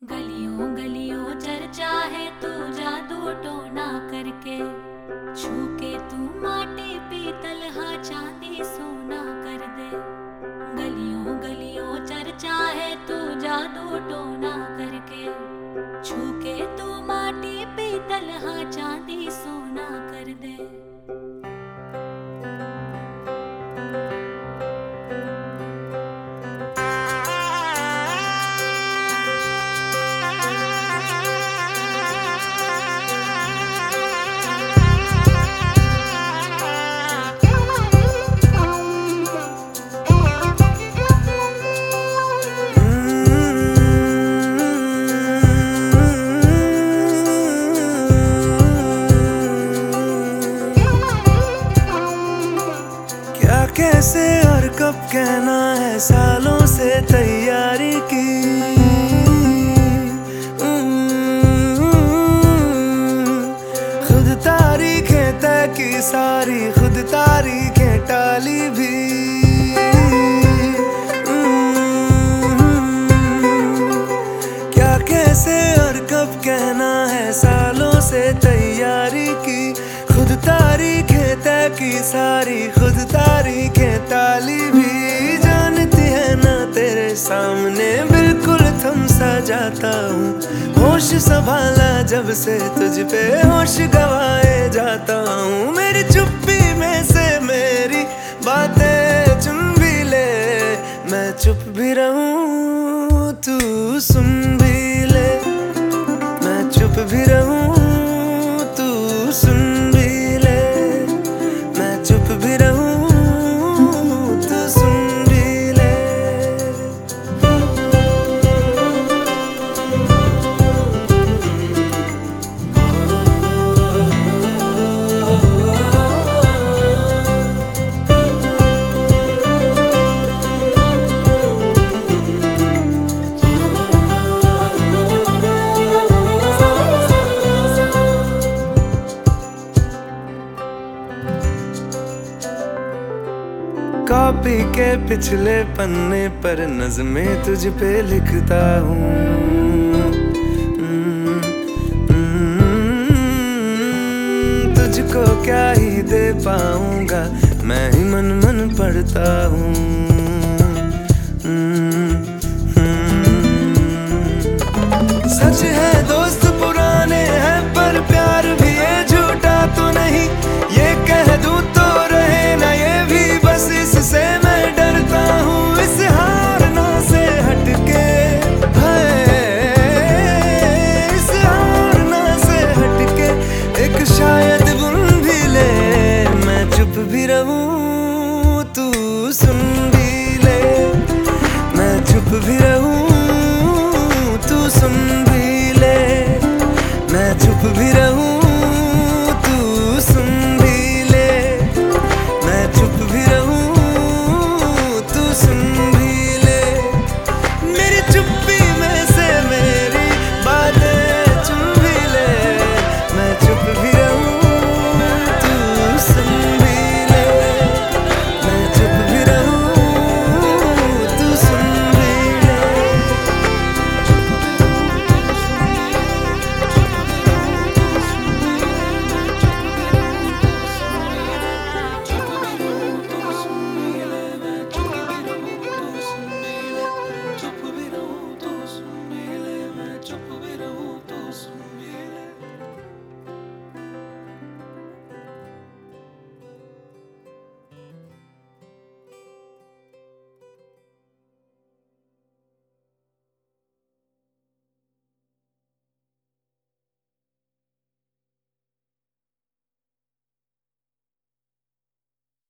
गलियों गलियों चर्चा है तू जादू टोना करके, छू के तू माटी पीतल हा चांदी सोना कर दे। गलियों गलियों चर्चा है तू जादू टोना करके, छू के तू माटी पीतल हा चांदी सोना कर दे। कैसे और कब कहना है, सालों से तैयारी की। खुद तारीखें तय की सारी, खुद तारीखें टाली भी। क्या कैसे और कब कहना है, सालों से तैयारी की। खुद तारीखें तय की सारी, खुद तारीखें टाली भी। जानती है ना तेरे सामने बिल्कुल थम सा जाता हूँ। होश संभाला जब से तुझ पे होश गवाए जाता हूँ। मेरी चुप्पी में से मेरी बातें चुन भी ले, मैं चुप भी रहूँ तू सुन भी ले। मैं चुप भी रहूँ तू सुन भी ले। मैं चुप भी रहूँ तू सुन भी ले। कॉपी के पिछले पन्ने पर नज़में तुझ पे लिखता हूँ। तुझको क्या ही दे पाऊंगा, मैं ही मन मन पढ़ता हूँ। सच है